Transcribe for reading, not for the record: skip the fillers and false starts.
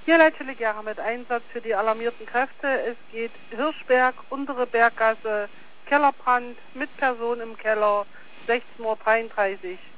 Hier leitete Gera mit Einsatz für die alarmierten Kräfte. Es geht Hirschberg, untere Berggasse, Kellerbrand mit Person im Keller, 16:33 Uhr.